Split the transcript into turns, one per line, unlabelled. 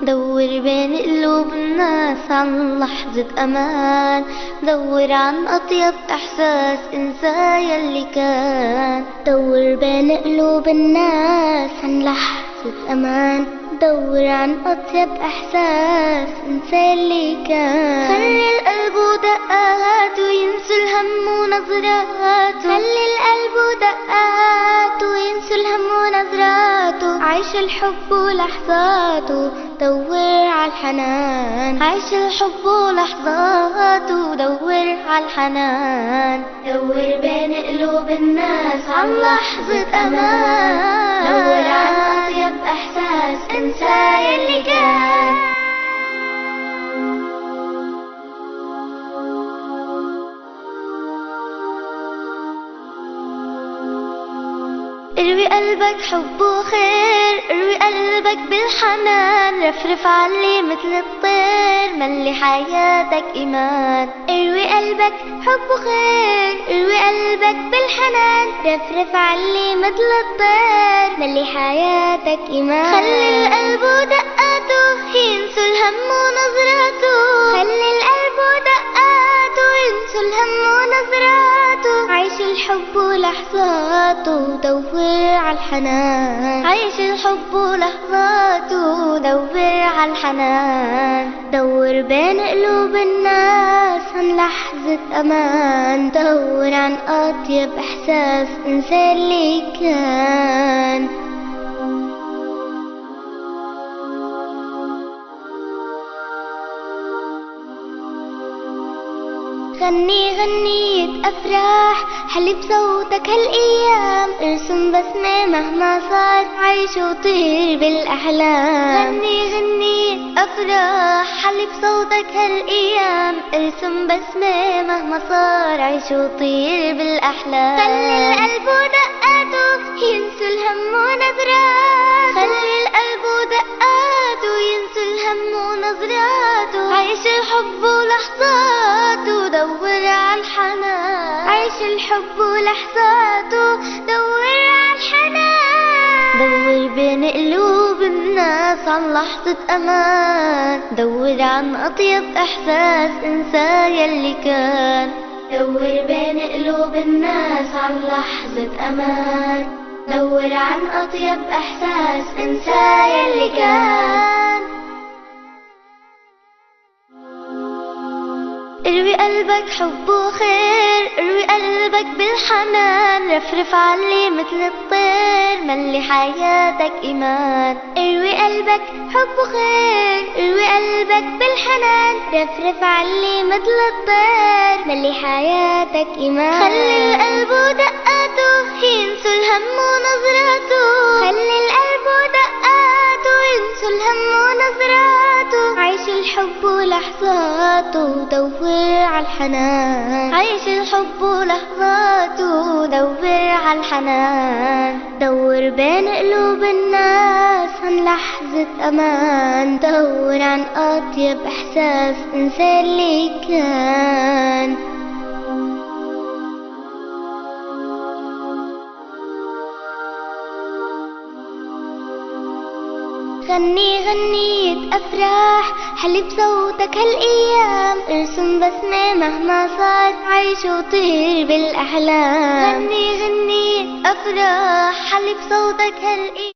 دور بين قلوب الناس عن لحظة أمان، دور عن أطيب إحساس انسى يلي كان. دور بين قلوب الناس عن لحظة أمان، دور عن أطيب إحساس انسى اللي كان. خلي القلب ودقات وينسوا الهم ونظراته، خلي القلب ودقات وينسوا الهم ونظراته. عيش الحب ولحظاته دور عالحنان، عيش الحب ولحظاته دور عالحنان. دور بين قلوب الناس عن لحظة أمان، دور عن أطيب إحساس انسى يلي كان. اروي قلبك حب وخير، اروي قلبك بالحنان، رفرف علي مثل الطير ملي حياتك إيمان. اروي قلبك حب وخير، اروي قلبك بالحنان، رفرف علي مثل الطير ملي حياتك إيمان. خلي القلب ودقاته ينسوا الهم ونظراته، خلي القلب ودقاته ينسوا الهم ونظراته. عيش الحب ولحظاته دور عالحنان، عيش الحب ولحظاته دور عالحنان. دور بين قلوب الناس عن لحظة أمان، دور عن أطيب إحساس انسى اللي كان. غني غنية أفراح حلي بصوتك هالأيام، ارسم بسمة مهما صار عيش وطير بالأحلام. غني غنية أفراح حلي بصوتك هالأيام، ارسم بسمة مهما صار عيش وطير بالأحلام. خلي القلب ودقاته ينسوا الهم ونظراته، خلي القلب ودقاته ينسوا الهم ونظراته. عيش الحب ولحظاته دور عالحنان، عيش الحب ولحظاته دور عالحنان. دور بين قلوب الناس عن لحظة أمان، دور عن أطيب إحساس انسى يلي كان. دور بين قلوب الناس عن لحظة أمان، دور عن أطيب إحساس انسى يلي كان. اروي قلبك حب وخير، اروي قلبك بالحنان، رفرف علي مثل الطير ملي حياتك إيمان. اروي قلبك حب وخير، اروي قلبك بالحنان، رفرف علي مثل الطير ملي حياتك إيمان. خلي القلب ودقاته ينسوا الهم ونظراته، خلي القلب ودقاته ينسوا الهم ونظراته. عيش الحب ولحظاته دور عالحنان، عيش الحب ولحظاته دور عالحنان. دور بين قلوب الناس عن لحظة أمان، دور عن أطيب إحساس انسى اللي كان. غني غنية أفراح حلي بصوتك هالأيام، ارسم بسمة مهما صار عيش وطير بالأحلام. غني غنية أفراح حلي بصوتك هالأيام.